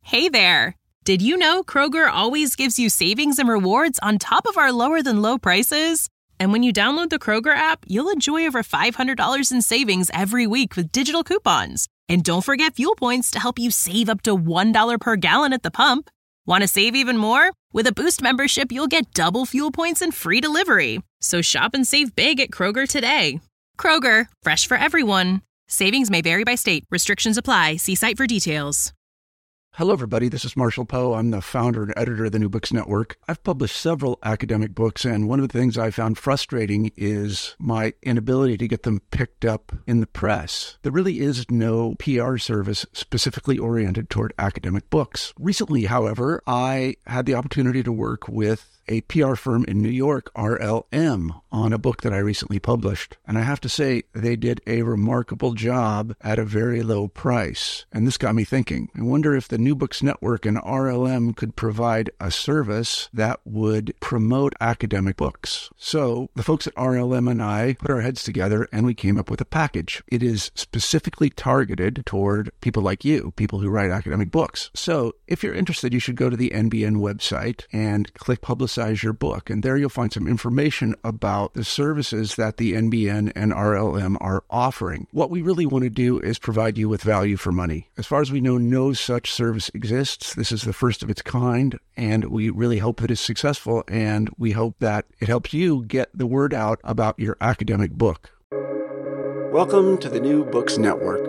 Hey there! Did you know Kroger always gives you savings and rewards on top of our lower-than-low prices? And when you download the Kroger app, you'll enjoy over $500 in savings every week with digital coupons. And don't forget fuel points to help you save up to $1 per gallon at the pump. Want to save even more? With a Boost membership, you'll get double fuel points and free delivery. So shop and save big at Kroger today. Kroger, fresh for everyone. Savings may vary by state. Restrictions apply. See site for details. Hello, everybody. This is Marshall Poe. I'm the founder and editor of the New Books Network. I've published several academic books, and one of the things I found frustrating is my inability to get them picked up in the press. There really is no PR service specifically oriented toward academic books. Recently, however, I had the opportunity to work with a PR firm in New York, RLM, on a book that I recently published. And I have to say, they did a remarkable job at a very low price. And this got me thinking. I wonder if the New Books Network and RLM could provide a service that would promote academic books. So the folks at RLM and I put our heads together and we came up with a package. It is specifically targeted toward people like you, people who write academic books. So if you're interested, you should go to the NBN website and click Publicize Your Book. And there you'll find some information about the services that the NBN and RLM are offering. What we really want to do is provide you with value for money. As far as we know, no such service exists. This is the first of its kind, and we really hope that it's successful, and we hope that it helps you get the word out about your academic book. Welcome to the New Books Network.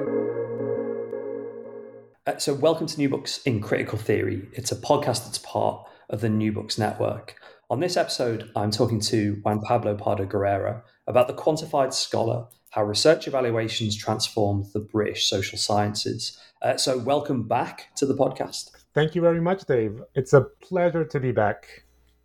So welcome to New Books in Critical Theory. It's a podcast that's part of the New Books Network. On this episode, I'm talking to Juan Pablo Pardo Guerrera about the quantified scholar, how research evaluations transform the British social sciences. So welcome back to the podcast. Thank you very much, Dave. It's a pleasure to be back.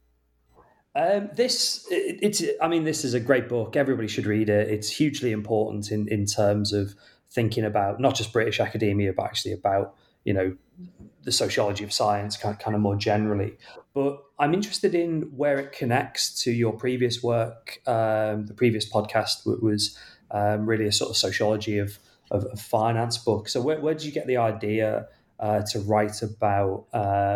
This is a great book. Everybody should read it. It's hugely important in terms of thinking about not just British academia, but actually about, the sociology of science kind of more generally. But I'm interested in where it connects to your previous work. The previous podcast was really a sort of sociology of finance book. So where did you get the idea to write about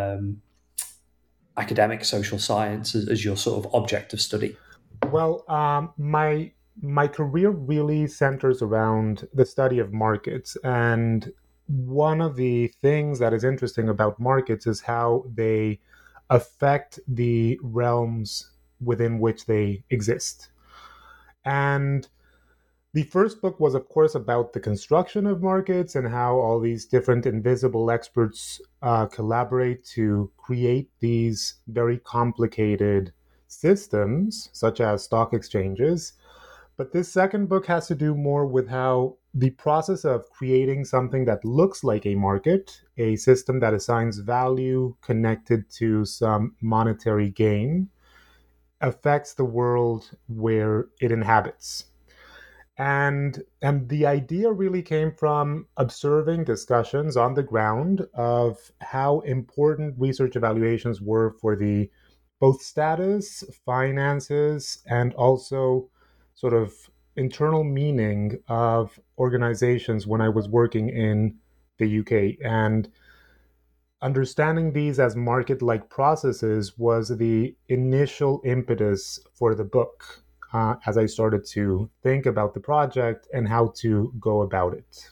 academic social science as your sort of object of study? Well, my career really centers around the study of markets. And one of the things that is interesting about markets is how they affect the realms within which they exist. And the first book was, of course, about the construction of markets and how all these different invisible experts collaborate to create these very complicated systems, such as stock exchanges. But this second book has to do more with how the process of creating something that looks like a market, a system that assigns value connected to some monetary gain, affects the world where it inhabits. And the idea really came from observing discussions on the ground of how important research evaluations were for the both status, finances, and also sort of internal meaning of organizations when I was working in the UK. And understanding these as market-like processes was the initial impetus for the book as I started to think about the project and how to go about it.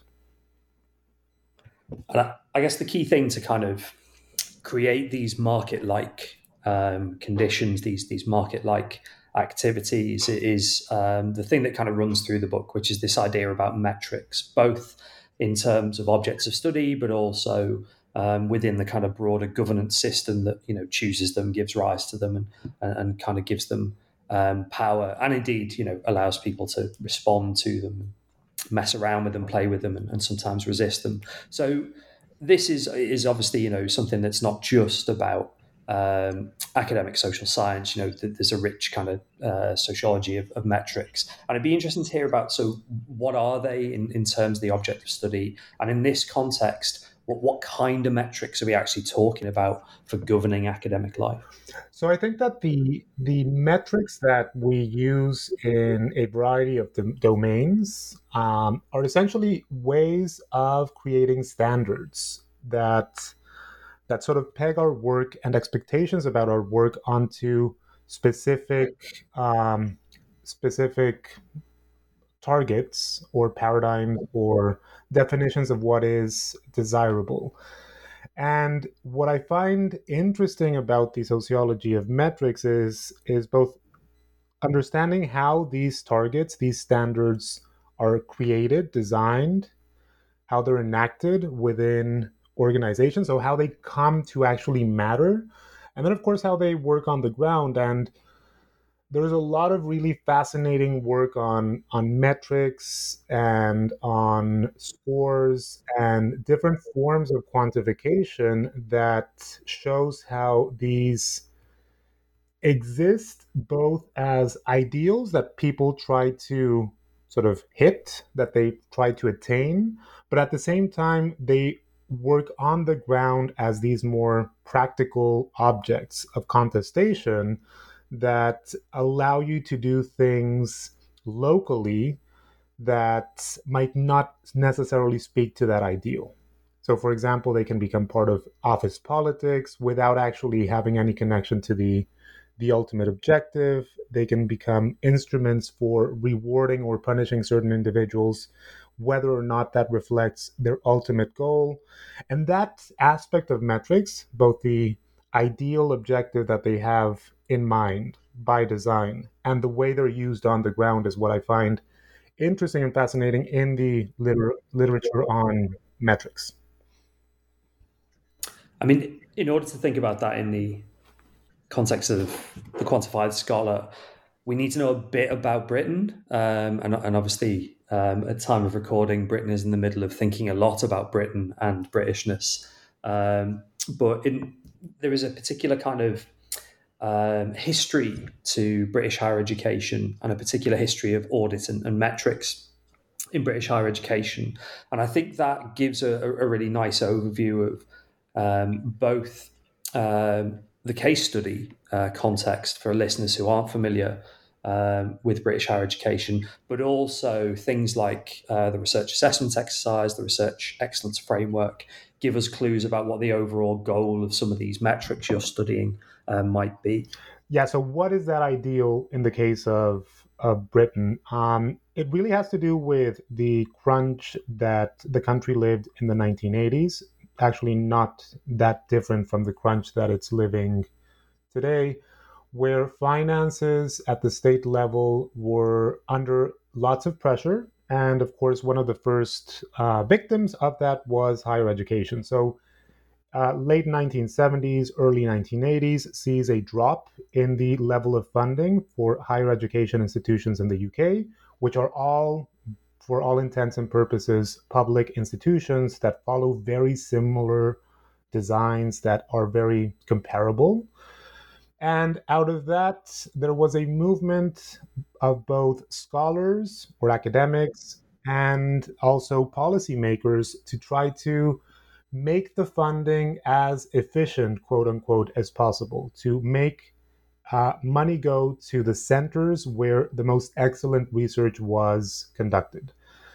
And I guess the key thing to kind of create these market-like conditions, these market-like activities is the thing that kind of runs through the book, which is this idea about metrics, both in terms of objects of study, but also within the kind of broader governance system that chooses them, gives rise to them, and kind of gives them power, and indeed allows people to respond to them, mess around with them, play with them, and sometimes resist them. So this is obviously something that's not just about academic social science. There's a rich kind of sociology of metrics, and it'd be interesting to hear about. So, what are they in terms of the object of study, and in this context, what kind of metrics are we actually talking about for governing academic life? So, I think that the metrics that we use in a variety of domains are essentially ways of creating standards that that sort of peg our work and expectations about our work onto specific targets or paradigms or definitions of what is desirable. And what I find interesting about the sociology of metrics is both understanding how these targets, these standards are created, designed, how they're enacted within organizations, so how they come to actually matter, and then of course how they work on the ground. And there's a lot of really fascinating work on metrics and on scores and different forms of quantification that shows how these exist both as ideals that people try to sort of hit, that they try to attain, but at the same time they work on the ground as these more practical objects of contestation that allow you to do things locally that might not necessarily speak to that ideal. So, for example, they can become part of office politics without actually having any connection to the ultimate objective. They can become instruments for rewarding or punishing certain individuals, whether or not that reflects their ultimate goal. And that aspect of metrics, both the ideal objective that they have in mind by design and the way they're used on the ground, is what I find interesting and fascinating in the literature on metrics. I mean, in order to think about that in the context of the quantified scholar, we need to know a bit about Britain. And obviously, at time of recording, Britain is in the middle of thinking a lot about Britain and Britishness. But there is a particular kind of history to British higher education and a particular history of audit and metrics in British higher education. And I think that gives a really nice overview of both the case study context for listeners who aren't familiar with British higher education, but also things like the research assessment exercise, the research excellence framework, give us clues about what the overall goal of some of these metrics you're studying might be. Yeah, so what is that ideal in the case of Britain? It really has to do with the crunch that the country lived in the 1980s. Actually, not that different from the crunch that it's living today, where finances at the state level were under lots of pressure. And of course, one of the first victims of that was higher education. So late 1970s, early 1980s sees a drop in the level of funding for higher education institutions in the UK, which are all, for all intents and purposes, public institutions that follow very similar designs that are very comparable. And out of that, there was a movement of both scholars or academics and also policymakers to try to make the funding as efficient, quote unquote, as possible, to make money go to the centers where the most excellent research was conducted.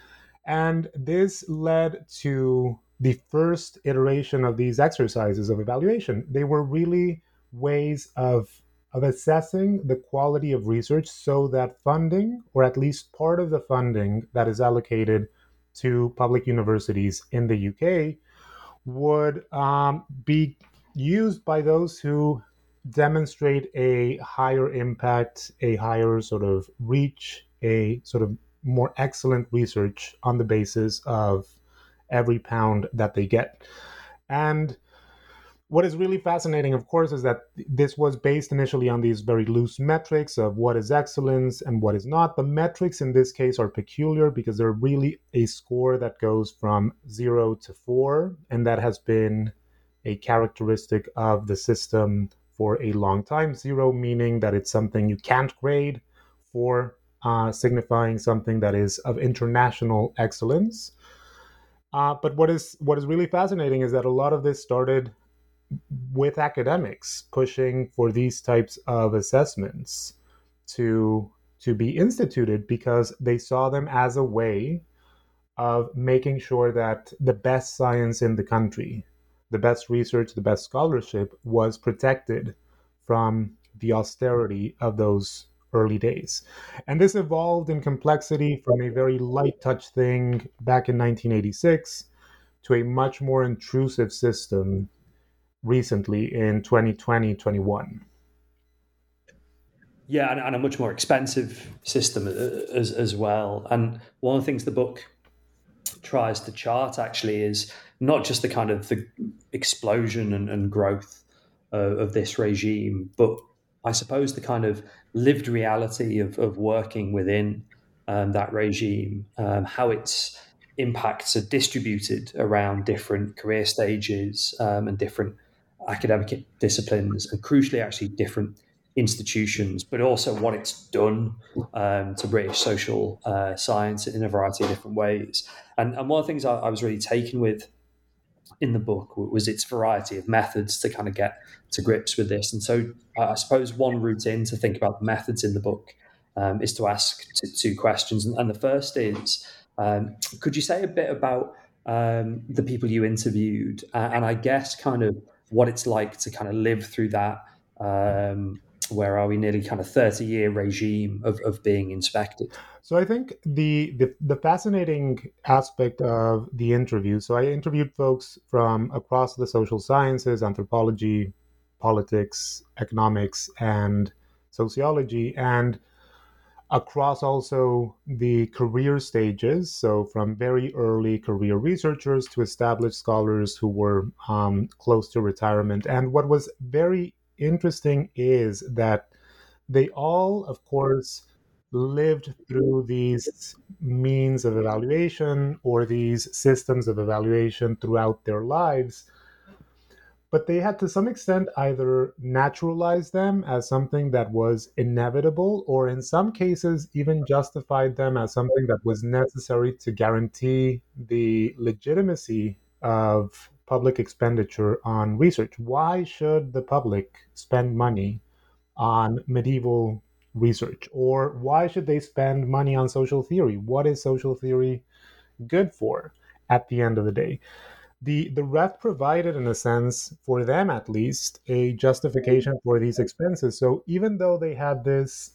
And this led to the first iteration of these exercises of evaluation. They were really ways of assessing the quality of research so that funding, or at least part of the funding that is allocated to public universities in the UK, would be used by those who demonstrate a higher impact, a higher sort of reach, a sort of more excellent research on the basis of every pound that they get. And what is really fascinating, of course, is that this was based initially on these very loose metrics of what is excellence and what is not. The metrics in this case are peculiar because they're really a score that goes from 0 to 4, and that has been a characteristic of the system for a long time. 0 meaning that it's something you can't grade, 4 signifying something that is of international excellence. But what is really fascinating is that a lot of this started with academics pushing for these types of assessments to be instituted because they saw them as a way of making sure that the best science in the country, the best research, the best scholarship was protected from the austerity of those early days. And this evolved in complexity from a very light touch thing back in 1986 to a much more intrusive system recently in 2020-21. Yeah, and a much more expensive system as well. And one of the things the book tries to chart actually is not just the kind of the explosion and growth of this regime, but I suppose the kind of lived reality of working within that regime, how its impacts are distributed around different career stages and different academic disciplines, and crucially, actually, different institutions, but also what it's done to British social science in a variety of different ways. And one of the things I was really taken with in the book was its variety of methods to kind of get to grips with this. And so I suppose one route in to think about the methods in the book is to ask two questions. And the first is, could you say a bit about the people you interviewed and I guess kind of what it's like to kind of live through that, where are we, nearly kind of 30-year regime of being inspected? So I think the fascinating aspect of the interview, so I interviewed folks from across the social sciences, anthropology, politics, economics, and sociology, and across also the career stages, so from very early career researchers to established scholars who were close to retirement. And what was very interesting is that they all, of course, lived through these means of evaluation or these systems of evaluation throughout their lives, but they had to some extent either naturalize them as something that was inevitable, or in some cases even justified them as something that was necessary to guarantee the legitimacy of public expenditure on research. Why should the public spend money on medieval research? Or why should they spend money on social theory? What is social theory good for at the end of the day? The REF provided, in a sense, for them at least, a justification for these expenses. So even though they had this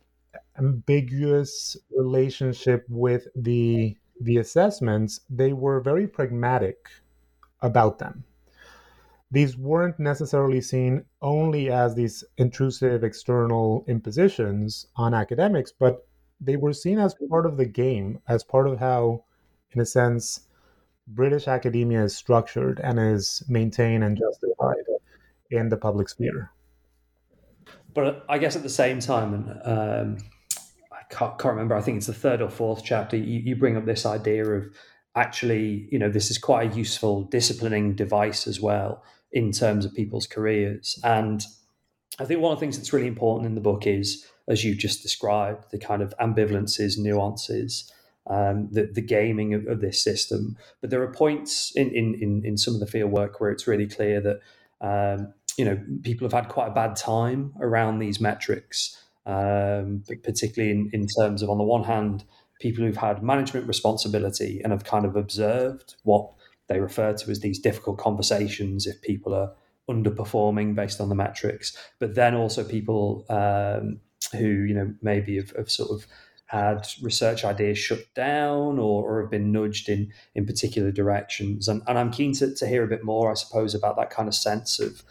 ambiguous relationship with the assessments, they were very pragmatic about them. These weren't necessarily seen only as these intrusive external impositions on academics, but they were seen as part of the game, as part of how, in a sense, British academia is structured and is maintained and justified in the public sphere. But I guess at the same time, and I can't remember, I think it's the third or fourth chapter, you bring up this idea of actually, this is quite a useful disciplining device as well in terms of people's careers. And I think one of the things that's really important in the book is, as you just described, the kind of ambivalences, nuances, the gaming of this system. But there are points in some of the field work where it's really clear that people have had quite a bad time around these metrics, particularly in terms of, on the one hand, people who've had management responsibility and have kind of observed what they refer to as these difficult conversations if people are underperforming based on the metrics, but then also people who maybe have sort of had research ideas shut down or have been nudged in particular directions. And I'm keen to hear a bit more, I suppose, about that kind of sense of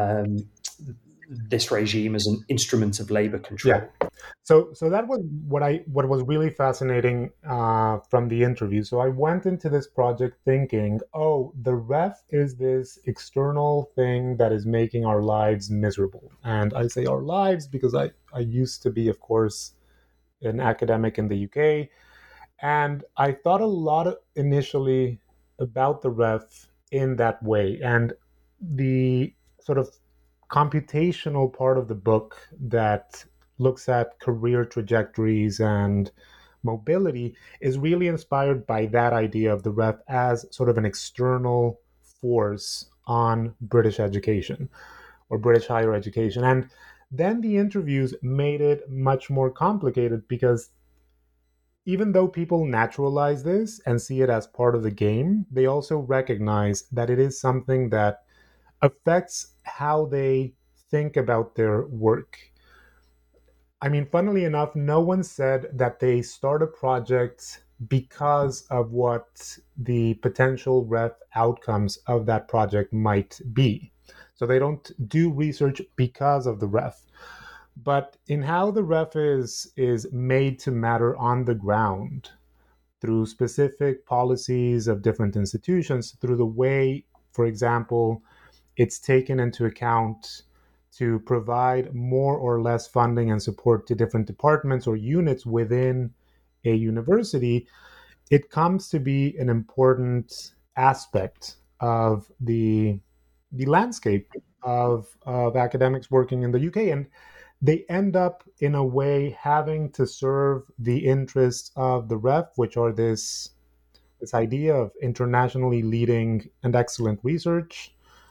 this regime as an instrument of labor control. Yeah. So that was what was really fascinating from the interview. So I went into this project thinking, the REF is this external thing that is making our lives miserable. And I say our lives because I used to be, of course, an academic in the UK. And I thought a lot initially about the REF in that way. And the sort of computational part of the book that looks at career trajectories and mobility is really inspired by that idea of the REF as sort of an external force on British education or British higher education. And then the interviews made it much more complicated because even though people naturalize this and see it as part of the game, they also recognize that it is something that affects how they think about their work. I mean, funnily enough, no one said that they start a project because of what the potential ref outcomes of that project might be. So they don't do research because of the ref. But in how the ref is made to matter on the ground through specific policies of different institutions, through the way, for example, it's taken into account to provide more or less funding and support to different departments or units within a university, it comes to be an important aspect of the landscape of academics working in the UK. And they end up, in a way, having to serve the interests of the ref, which are this idea of internationally leading and excellent research,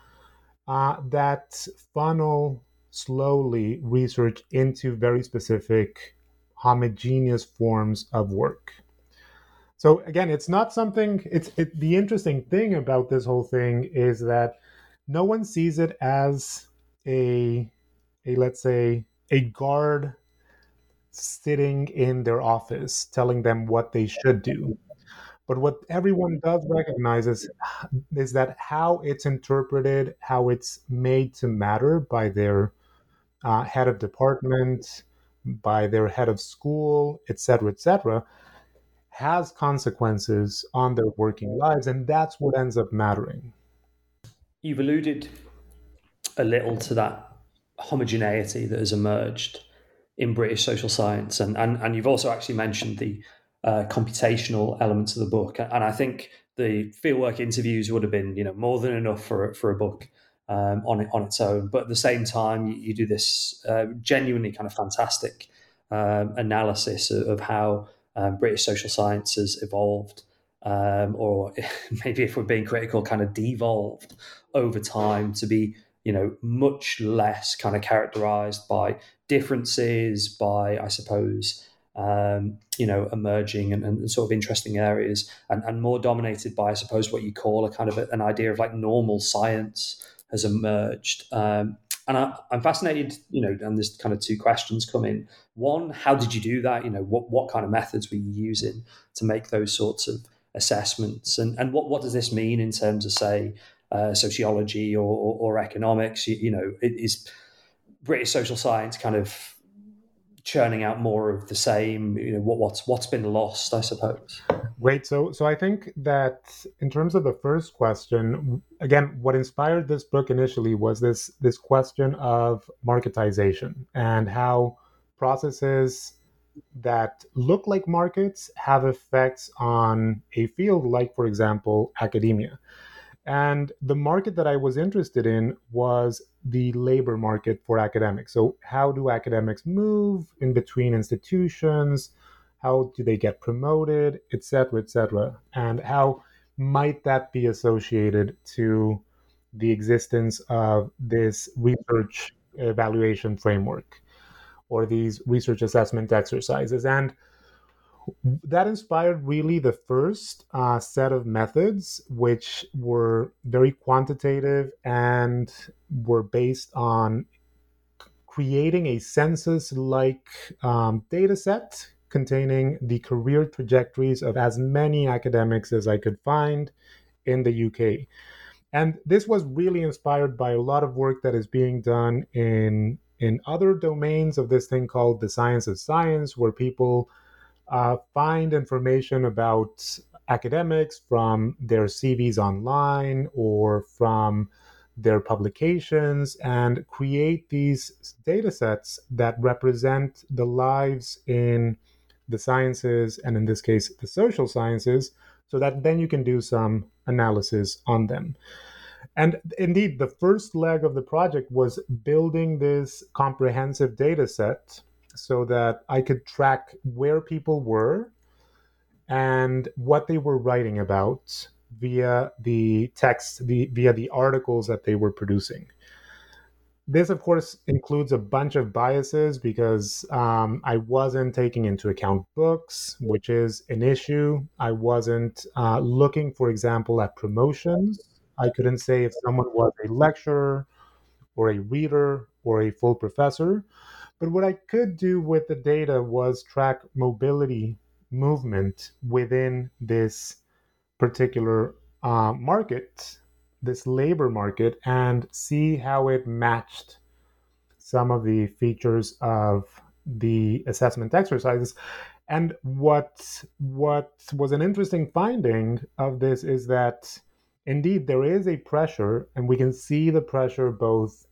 that funnel slowly research into very specific homogeneous forms of work. So again, it's not something, the interesting thing about this whole thing is that no one sees it as a let's say, a guard sitting in their office telling them what they should do. But what everyone does recognize is that how it's interpreted, how it's made to matter by their head of department, by their head of school, etc., has consequences on their working lives, and that's what ends up mattering. You've alluded a little to that homogeneity that has emerged in British social science, and you've also actually mentioned the computational elements of the book, and I think the fieldwork interviews would have been more than enough for a book on its own. But at the same time, you do this genuinely kind of fantastic analysis of how British social science has evolved, or maybe if we're being critical, kind of devolved over time to be much less kind of characterized by differences, by, I suppose, emerging and sort of interesting areas, and more dominated by, I suppose, what you call a kind of an idea of like normal science has emerged. And I'm fascinated, and there's kind of two questions come in. One, how did you do that? What kind of methods were you using to make those sorts of assessments? And what does this mean in terms of, say, sociology or economics? Is British social science kind of churning out more of the same? What's been lost, I suppose. Great. So I think that in terms of the first question, again, what inspired this book initially was this question of marketization and how processes that look like markets have effects on a field like, for example, academia. And the market that I was interested in was the labor market for academics. So how do academics move in between institutions? How do they get promoted, et cetera, and how might that be associated to the existence of this research evaluation framework or these research assessment exercises? And that inspired really the first set of methods, which were very quantitative and were based on creating a census-like data set containing the career trajectories of as many academics as I could find in the UK. And this was really inspired by a lot of work that is being done in other domains of this thing called the science of science, where people find information about academics from their CVs online or from their publications and create these data sets that represent the lives in the sciences, and in this case, the social sciences, so that then you can do some analysis on them. And indeed, the first leg of the project was building this comprehensive data set so that I could track where people were and what they were writing about via the text, via the articles that they were producing. this, of course, includes a bunch of biases because I wasn't taking into account books, which is an issue. I wasn't looking, for example, at promotions. I couldn't say if someone was a lecturer or a reader or a full professor. But what I could do with the data was track mobility movement within this particular market, this labor market, and see how it matched some of the features of the assessment exercises. And what was an interesting finding of this is that indeed there is a pressure, and we can see the pressure both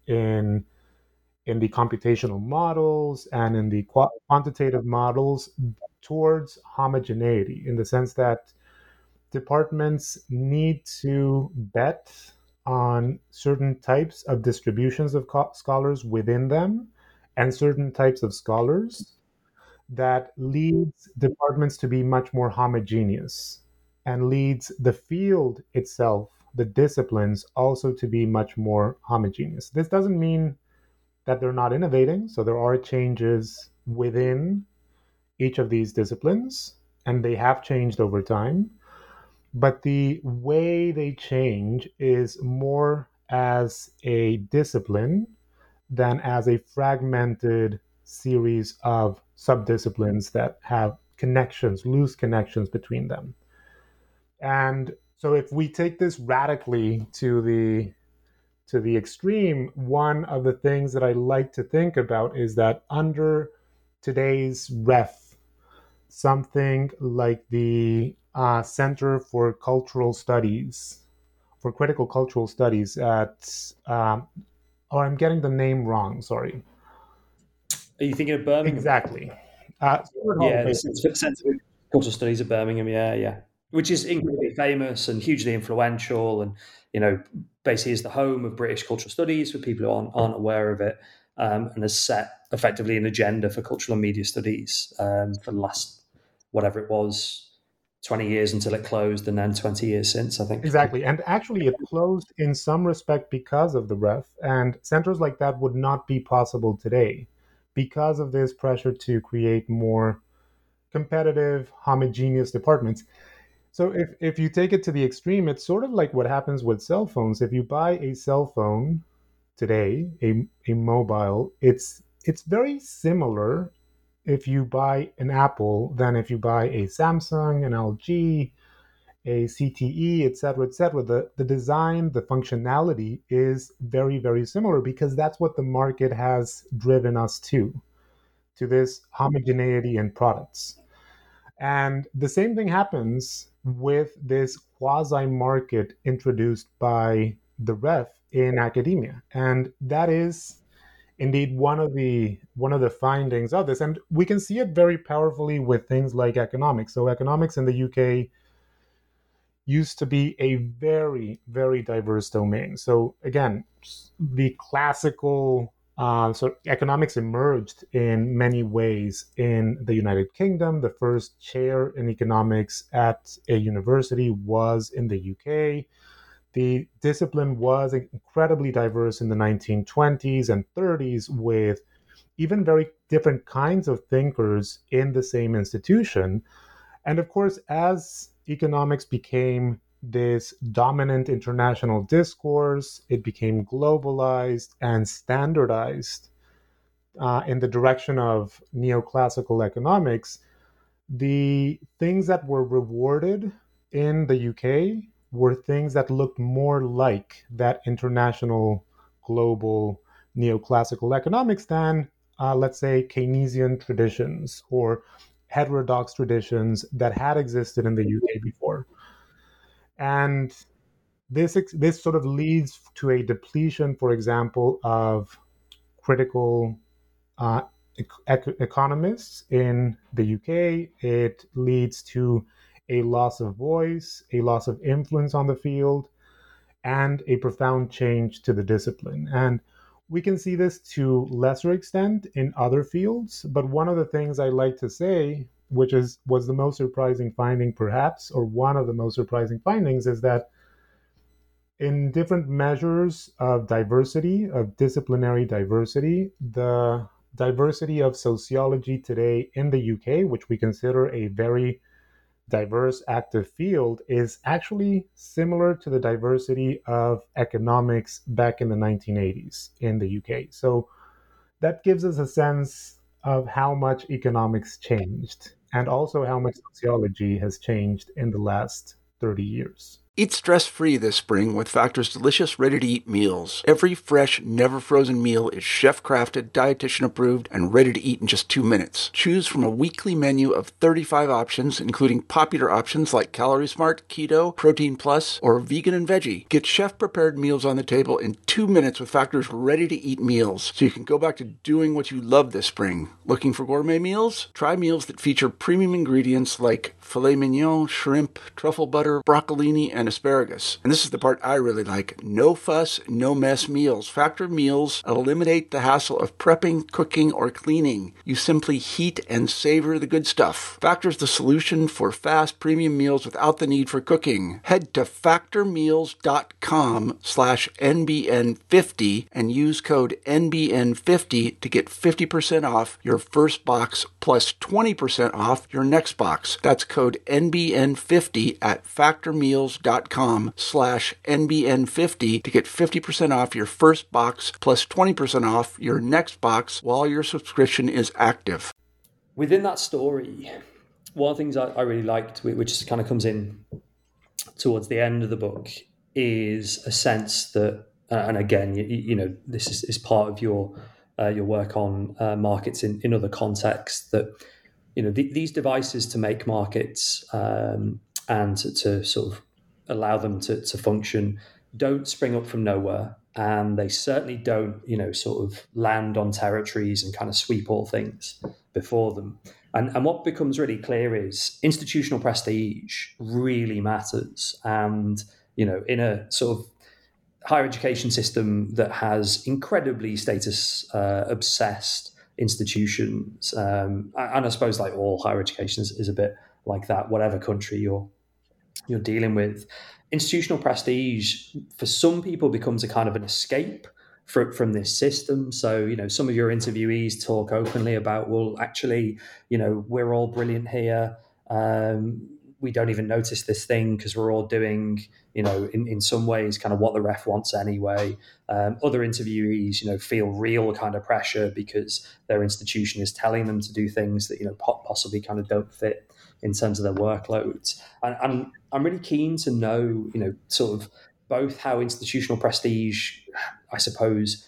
in the computational models and in the quantitative models towards homogeneity, in the sense that departments need to bet on certain types of distributions of scholars within them and certain types of scholars that leads departments to be much more homogeneous and leads the field itself, the disciplines, also to be much more homogeneous. This doesn't mean that they're not innovating. So there are changes within each of these disciplines, and they have changed over time. But the way they change is more as a discipline than as a fragmented series of subdisciplines that have connections, loose connections between them. And so if we take this radically to the extreme, one of the things that I like to think about is that under today's ref, something like the Center for Cultural Studies, for Critical Cultural Studies at, I'm getting the name wrong, sorry. Are you thinking of Birmingham? Exactly. The Center for Cultural Studies at Birmingham, yeah. Which is incredibly famous and hugely influential, and basically is the home of British cultural studies for people who aren't aware of it, and has set effectively an agenda for cultural and media studies for the last, whatever it was, 20 years until it closed, and then 20 years since, I think. Exactly. And actually it closed in some respect because of the ref, and centers like that would not be possible today because of this pressure to create more competitive, homogeneous departments. So if you take it to the extreme, it's sort of like what happens with cell phones. If you buy a cell phone today, a mobile, it's very similar if you buy an Apple than if you buy a Samsung, an LG, a CTE, et cetera, et cetera. The design, the functionality is very, very similar because that's what the market has driven us to this homogeneity in products. And the same thing happens with this quasi-market introduced by the ref in academia. And that is indeed one of the findings of this. And we can see it very powerfully with things like economics. So economics in the UK used to be a very, very diverse domain. So again, the classical so economics emerged in many ways in the United Kingdom. The first chair in economics at a university was in the UK. The discipline was incredibly diverse in the 1920s and 30s, with even very different kinds of thinkers in the same institution. And of course, as economics became this dominant international discourse, it became globalized and standardized in the direction of neoclassical economics. The things that were rewarded in the UK were things that looked more like that international global neoclassical economics than, let's say, Keynesian traditions or heterodox traditions that had existed in the UK before. And this sort of leads to a depletion, for example, of critical economists in the UK. It leads to a loss of voice, a loss of influence on the field, and a profound change to the discipline. And we can see this to lesser extent in other fields. But one of the things I like to say, which was the most surprising finding perhaps, or one of the most surprising findings, is that in different measures of diversity, of disciplinary diversity, the diversity of sociology today in the UK, which we consider a very diverse active field, is actually similar to the diversity of economics back in the 1980s in the UK. So that gives us a sense of how much economics changed and also how much sociology has changed in the last 30 years. Eat stress-free this spring with Factor's delicious ready-to-eat meals. Every fresh, never-frozen meal is chef-crafted, dietitian-approved, and ready to eat in just 2 minutes. Choose from a weekly menu of 35 options, including popular options like Calorie Smart, Keto, Protein Plus, or Vegan and Veggie. Get chef-prepared meals on the table in 2 minutes with Factor's ready-to-eat meals, so you can go back to doing what you love this spring. Looking for gourmet meals? Try meals that feature premium ingredients like filet mignon, shrimp, truffle butter, broccolini, and asparagus. And this is the part I really like. No fuss, no mess meals. Factor meals eliminate the hassle of prepping, cooking, or cleaning. You simply heat and savor the good stuff. Factor's the solution for fast premium meals without the need for cooking. Head to factormeals.com/NBN50 and use code NBN50 to get 50% off your first box plus 20% off your next box. That's code NBN50 at factormeals.com/NBN50 to get 50% off your first box plus 20% off your next box while your subscription is active. Within that story, one of the things I really liked, which kind of comes in towards the end of the book, is a sense that, and again, you know, this is part of your work on markets in other contexts, that, you know, these devices to make markets and to sort of allow them to function don't spring up from nowhere, and they certainly don't, you know, sort of land on territories and kind of sweep all things before them. And what becomes really clear is institutional prestige really matters. And, you know, in a sort of higher education system that has incredibly status obsessed institutions, and I suppose like all higher education is a bit like that, whatever country you're dealing with, institutional prestige for some people becomes a kind of an escape from this system. So, you know, some of your interviewees talk openly about, well, actually, you know, we're all brilliant here. We don't even notice this thing because we're all doing, you know, in some ways kind of what the ref wants anyway. Other interviewees, you know, feel real kind of pressure because their institution is telling them to do things that, you know, possibly kind of don't fit in terms of their workloads. And I'm really keen to know, you know, sort of both how institutional prestige, I suppose,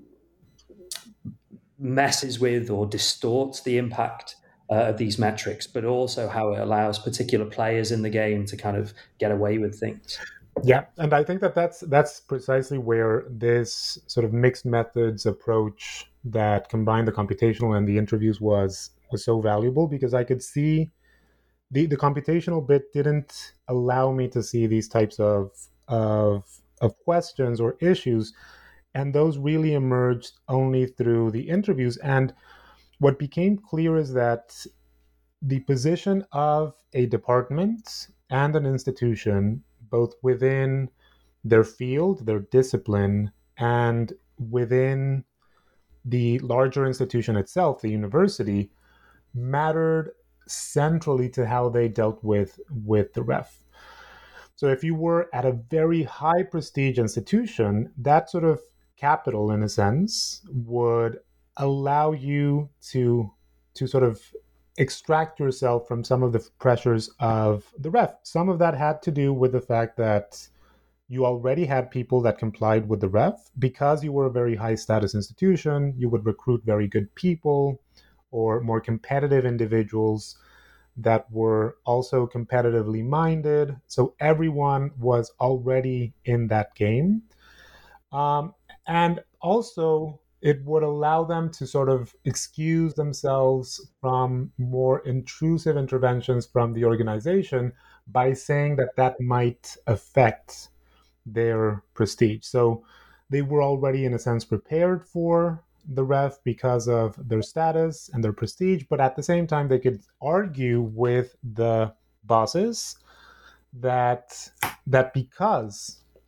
messes with or distorts the impact of these metrics, but also how it allows particular players in the game to kind of get away with things. Yeah, and I think that's precisely where this sort of mixed methods approach that combined the computational and the interviews was so valuable, because I could see the computational bit didn't allow me to see these types of questions or issues, and those really emerged only through the interviews. And what became clear is that the position of a department and an institution, both within their field, their discipline, and within the larger institution itself, the university, mattered centrally to how they dealt with the ref. So if you were at a very high prestige institution, that sort of capital, in a sense, would allow you to sort of extract yourself from some of the pressures of the ref. Some of that had to do with the fact that you already had people that complied with the ref. Because you were a very high status institution, you would recruit very good people or more competitive individuals that were also competitively minded. So everyone was already in that game. And also, it would allow them to sort of excuse themselves from more intrusive interventions from the organization by saying that might affect their prestige. So they were already, in a sense, prepared for the ref because of their status and their prestige, but at the same time, they could argue with the bosses that because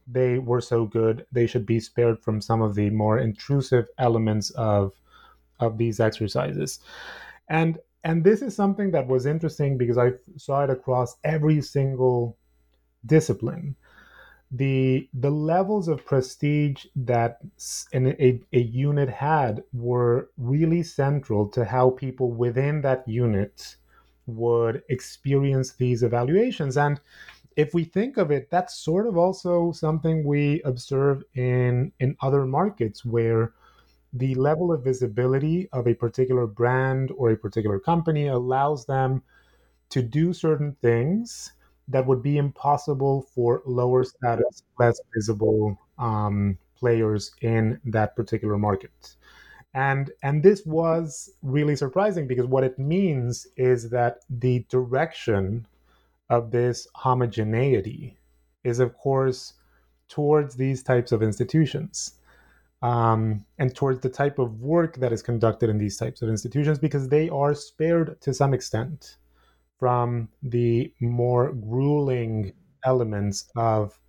they were so good, they should be spared from some of the more intrusive elements of these exercises. And this is something that was interesting because I saw it across every single discipline. The levels of prestige that a unit had were really central to how people within that unit would experience these evaluations. And if we think of it, that's sort of also something we observe in other markets where the level of visibility of a particular brand or a particular company allows them to do certain things that would be impossible for lower status, less visible players in that particular market. And this was really surprising because what it means is that the direction of this homogeneity is, of course, towards these types of institutions, and towards the type of work that is conducted in these types of institutions, because they are spared to some extent from the more grueling elements of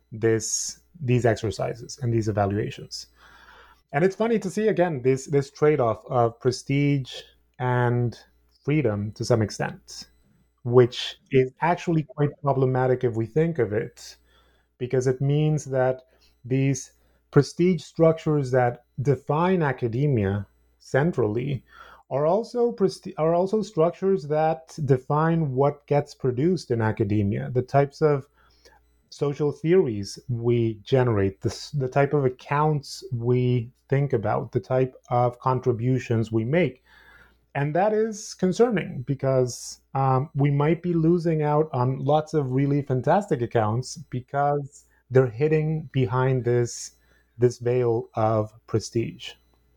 these exercises and these evaluations. And it's funny to see again this trade-off of prestige and freedom to some extent, which is actually quite problematic if we think of it, because it means that these prestige structures that define academia centrally are also structures that define what gets produced in academia, the types of social theories we generate, the type of accounts we think about, the type of contributions we make. And that is concerning because we might be losing out on lots of really fantastic accounts because they're hiding behind this veil of prestige.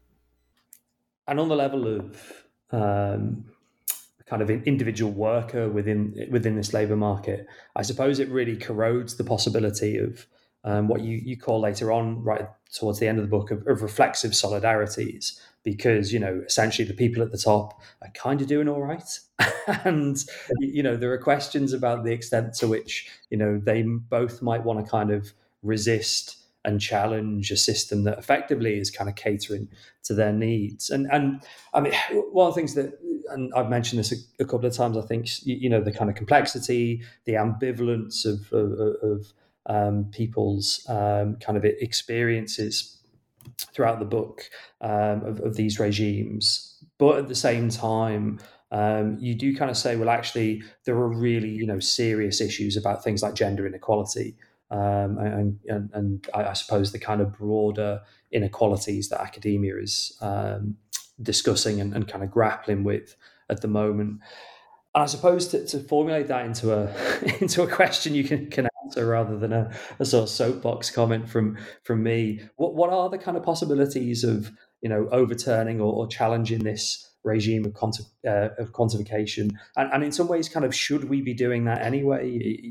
And on the level of kind of an individual worker within this labour market, I suppose it really corrodes the possibility of what you call later on, right towards the end of the book, of reflexive solidarities, because, essentially the people at the top are kind of doing all right. And, there are questions about the extent to which, they both might want to kind of resist and challenge a system that effectively is kind of catering to their needs. And I mean, one of the things that, and I've mentioned this a couple of times, I think, the kind of complexity, the ambivalence of people's kind of experiences throughout the book of these regimes. But at the same time, you do kind of say, well, actually, there are really, serious issues about things like gender inequality. And I suppose the kind of broader inequalities that academia is discussing and kind of grappling with at the moment. And I suppose to formulate that into a question you can answer rather than a sort of soapbox comment from me, what are the kind of possibilities of overturning or challenging this regime of quantification? And in some ways, kind of, should we be doing that anyway?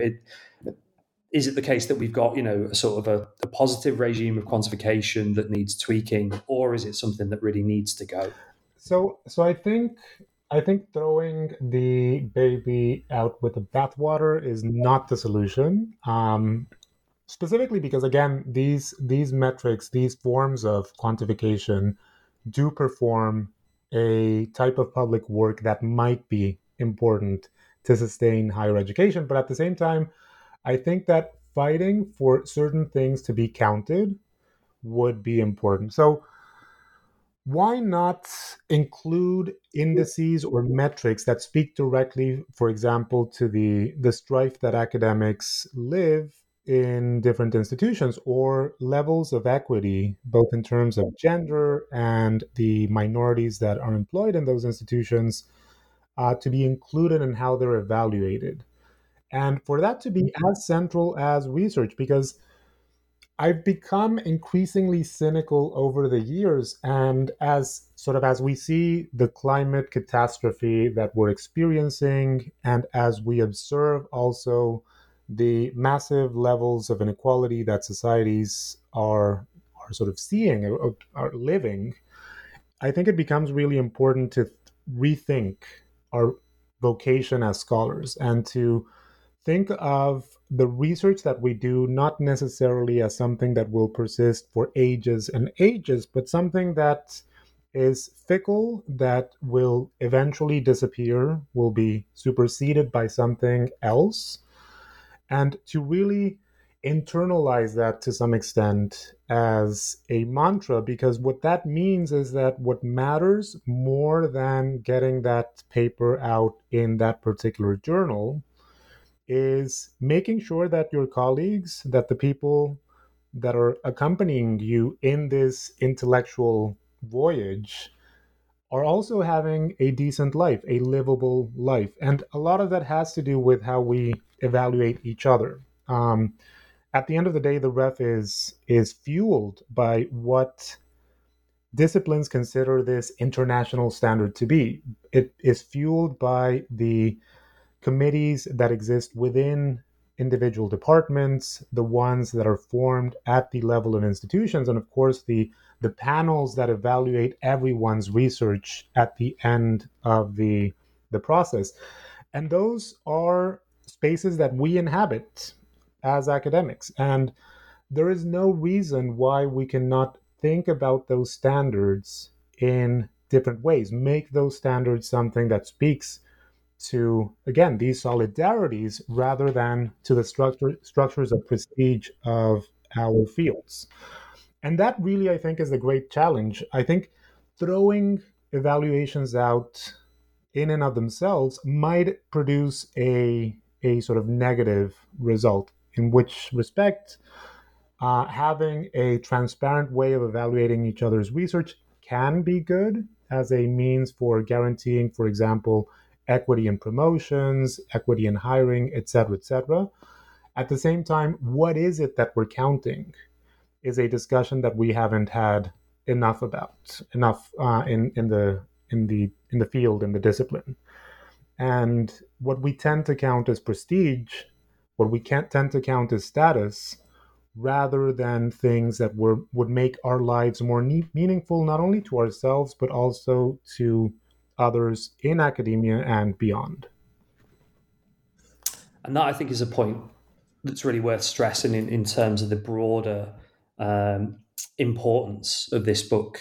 Is it the case that we've got, a sort of a positive regime of quantification that needs tweaking, or is it something that really needs to go? So I think throwing the baby out with the bathwater is not the solution. Specifically because, again, these metrics, these forms of quantification, do perform a type of public work that might be important to sustain higher education, but at the same time, I think that fighting for certain things to be counted would be important. So why not include indices or metrics that speak directly, for example, to the strife that academics live in different institutions, or levels of equity, both in terms of gender and the minorities that are employed in those institutions, to be included in how they're evaluated? And for that to be as central as research, because I've become increasingly cynical over the years, and as we see the climate catastrophe that we're experiencing, and as we observe also the massive levels of inequality that societies are sort of seeing, are living, I think it becomes really important to rethink our vocation as scholars and to think of the research that we do not necessarily as something that will persist for ages and ages, but something that is fickle, that will eventually disappear, will be superseded by something else. And to really internalize that to some extent as a mantra, because what that means is that what matters more than getting that paper out in that particular journal is making sure that your colleagues, that the people that are accompanying you in this intellectual voyage are also having a decent life, a livable life. And a lot of that has to do with how we evaluate each other. At the end of the day, the ref is fueled by what disciplines consider this international standard to be. It is fueled by the committees that exist within individual departments, the ones that are formed at the level of institutions, and of course the panels that evaluate everyone's research at the end of the process. And those are spaces that we inhabit as academics. And there is no reason why we cannot think about those standards in different ways, make those standards something that speaks to, again, these solidarities rather than to the structures of prestige of our fields. And that really, I think, is the great challenge. I think throwing evaluations out in and of themselves might produce a sort of negative result, in which respect having a transparent way of evaluating each other's research can be good as a means for guaranteeing, for example, equity in promotions, equity in hiring, et cetera, et cetera. At the same time, what is it that we're counting is a discussion that we haven't had enough about, enough in the field, in the discipline. And what we tend to count as prestige, what we can't tend to count as status, rather than things that would make our lives more meaningful, not only to ourselves, but also to others in academia and beyond. And that, I think, is a point that's really worth stressing in terms of the broader importance of this book.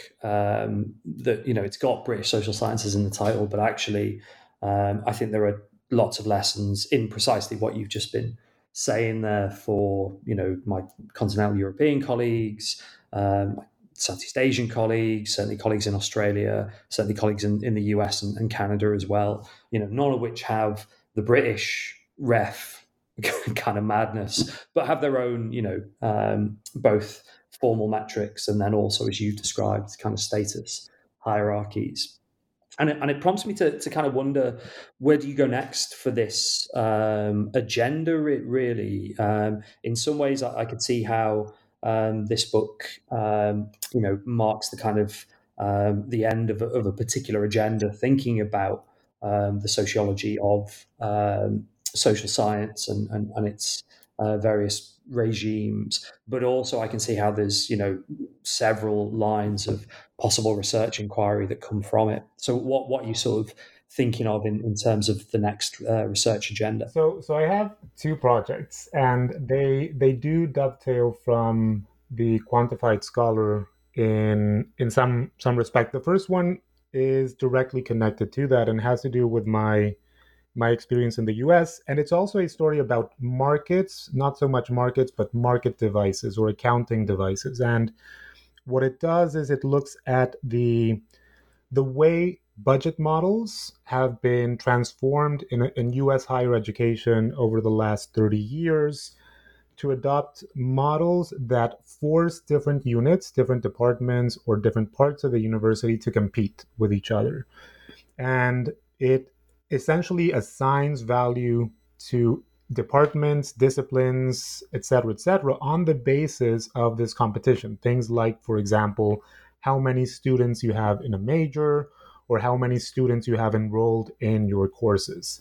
That, you know, it's got British social sciences in the title, but actually I think there are lots of lessons in precisely what you've just been saying there for, you know, my continental European colleagues, Southeast Asian colleagues, certainly colleagues in Australia, certainly colleagues in the US and Canada as well, you know, none of which have the British ref kind of madness, but have their own, you know, both formal metrics and then also, as you've described, kind of status hierarchies. And it prompts me to kind of wonder, where do you go next for this agenda, really? In some ways, I could see how this book, you know, marks the kind of the end of a particular agenda, thinking about the sociology of social science and its various regimes. But also I can see how there's, you know, several lines of possible research inquiry that come from it. So what are you sort of thinking of in terms of the next research agenda? So I have two projects, and they do dovetail from the quantified scholar in some respect. The first one is directly connected to that and has to do with my experience in the US. And it's also a story about markets, not so much markets, but market devices or accounting devices. And what it does is it looks at the way budget models have been transformed in US higher education over the last 30 years to adopt models that force different units, different departments, or different parts of the university to compete with each other. And it essentially assigns value to departments, disciplines, et cetera, on the basis of this competition. Things like, for example, how many students you have in a major or how many students you have enrolled in your courses.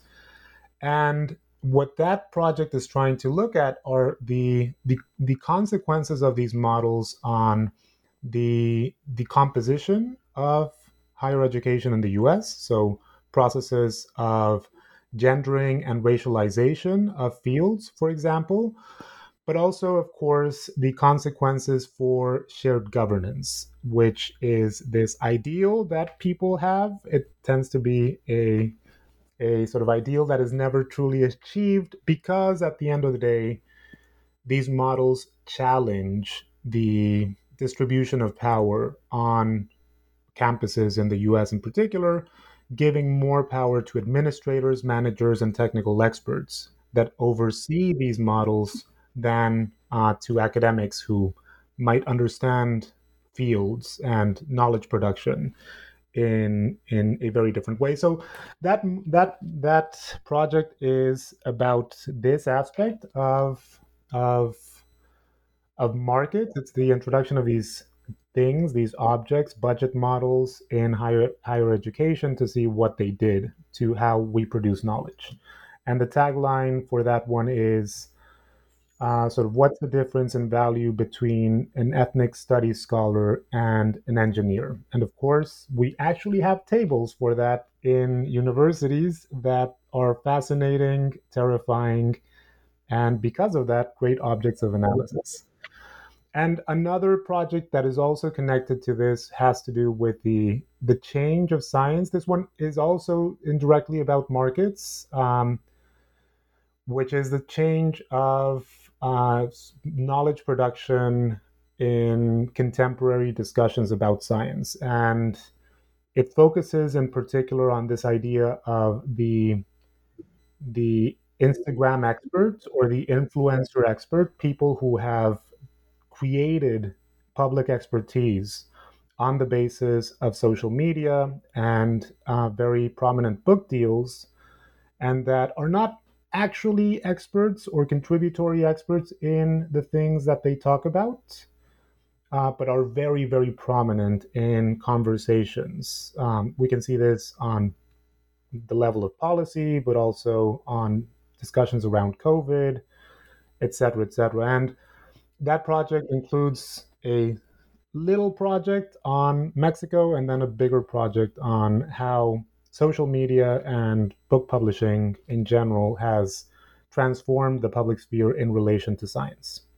And what that project is trying to look at are the consequences of these models on the composition of higher education in the US. So processes of gendering and racialization of fields, for example, but also, of course, the consequences for shared governance, which is this ideal that people have. It tends to be a sort of ideal that is never truly achieved because at the end of the day, these models challenge the distribution of power on campuses in the US in particular, giving more power to administrators, managers, and technical experts that oversee these models than to academics who might understand fields and knowledge production in a very different way. So that project is about this aspect of of markets. It's the introduction of these things, these objects, budget models in higher education to see what they did to how we produce knowledge. And the tagline for that one is sort of what's the difference in value between an ethnic studies scholar and an engineer? And of course, we actually have tables for that in universities that are fascinating, terrifying, and because of that, great objects of analysis. And another project that is also connected to this has to do with the change of science. This one is also indirectly about markets, which is the change of knowledge production in contemporary discussions about science. And it focuses in particular on this idea of the Instagram expert or the influencer expert, people who have created public expertise on the basis of social media and very prominent book deals, and that are not actually experts or contributory experts in the things that they talk about, but are very, very prominent in conversations. We can see this on the level of policy, but also on discussions around COVID, et cetera, et cetera. And that project includes a little project on Mexico and then a bigger project on how social media and book publishing in general has transformed the public sphere in relation to science.